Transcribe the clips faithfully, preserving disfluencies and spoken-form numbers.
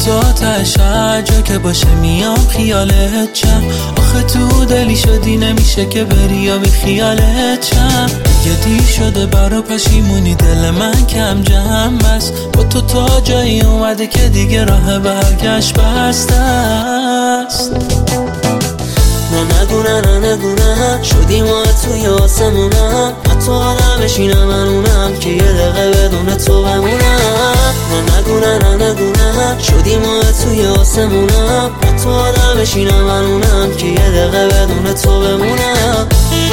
تا تش هر جا که باشه میام خیالت چم. آخه تو دلی شدی نمیشه که بری یا بی خیالت چم. دیگه دیر شده برا پشیمونی دل من کم جمع بس. با تو تا جایی اومده که دیگه راه برگشت بسته است. نه نگو نه نه نگو نه شدی ما توی آسمونم. حتی آدم بشینم من اونم که یه دقیقه بدون تو بمونم. نه نگو نه نه نگو نه شدی ما توی آسمونم. حتی آدم بشینم من اونم که یه دقیقه بدون تو بمونم.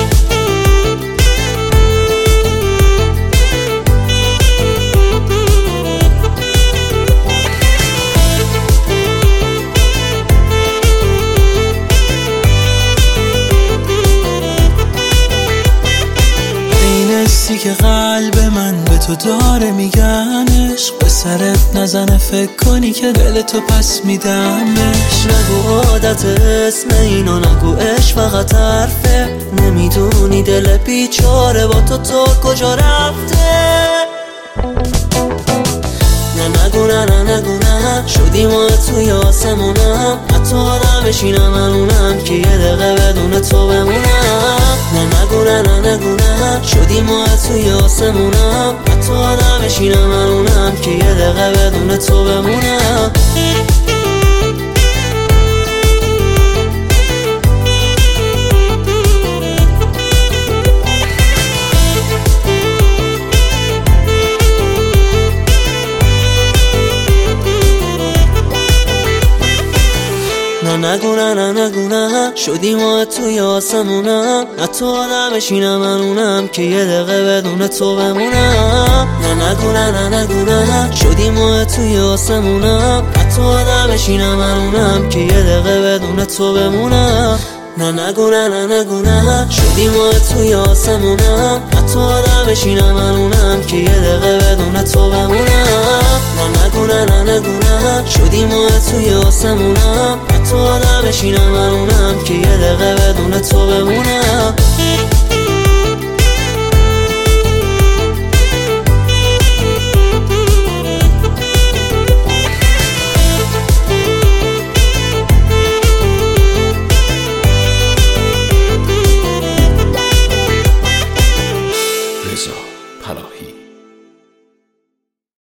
که قلب من به تو داره میگن عشق به سرت نزنه فکر کنی که دل تو پس میدم بهش. نگو عادت اسم اینو نگو عشق فقط حرفه. نمیدونی دل بیچاره با تو تو کجا رفته. نه نگو نه نه نگو نه شدی ما توی آسمونم. حتی آدم بشینم من اونم که یه دقیقه بدون تو بمونم. نه نگو نه نه نگو نه شدی ما توی آسمونم. حتی آدم بشینم من اونم که یه دقیقه بدون تو بمونم. نه نگو نه نه نگو نه شدی ما توی آسمونم. حتی آدم بشینم من اونم که یه دقیقه بدون تو بمونم. نه نگو نه نه نگو نه شدی ما توی آسمونم. حتی آدم بشینم من اونم که یه دقیقه بدون تو بمونم. نه نگو نه نه نگو نه شدی ما توی آسمونم. حتی آدم بشینم من اونم که یه دقیقه بدون تو بمونم. نه نگو نه نه نگو نه شدی ما توی آسمونم. حتی آدم بشینم من اونم که یه دقیقه بدون تو بمونم.